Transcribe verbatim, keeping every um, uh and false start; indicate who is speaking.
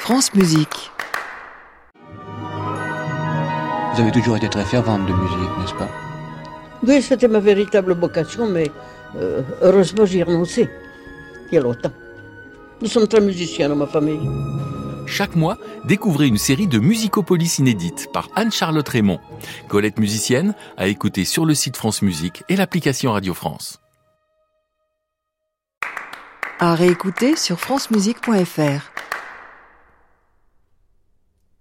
Speaker 1: France Musique.
Speaker 2: Vous avez toujours été très fervente de musique, n'est-ce pas?
Speaker 3: Oui, c'était ma véritable vocation, mais euh, heureusement j'y ai renoncé il y a longtemps. Nous sommes très musiciens dans ma famille.
Speaker 4: Chaque mois, découvrez une série de musicopolies inédites par Anne-Charlotte Raymond. Colette musicienne, à écouter sur le site France Musique et l'application Radio France.
Speaker 1: À réécouter sur francemusique point f r.